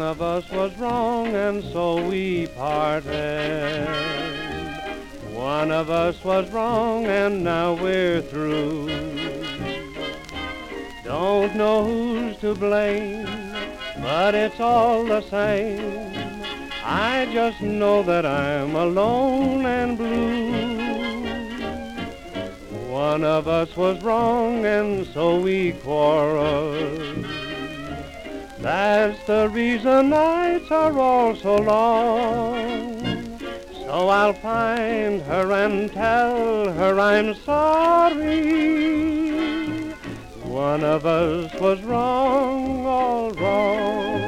of us was wrong and so we parted. One of us was wrong and now we're through. Don't know who's to blame, but it's all the same. I just know that I'm alone and blue. One of us was wrong and so we quarreled. That's the reason nights are all so long. So I'll find her and tell her I'm sorry. One of us was wrong, all wrong.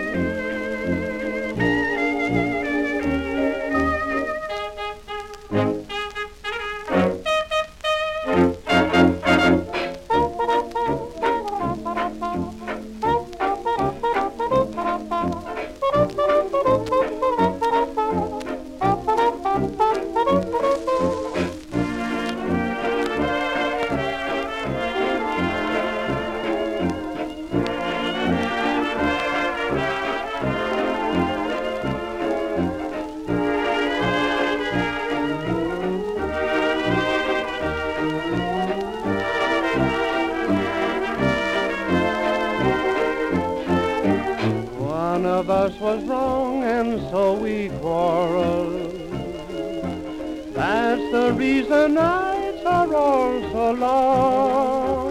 One of us was wrong and so we quarreled. That's the reason nights are all so long.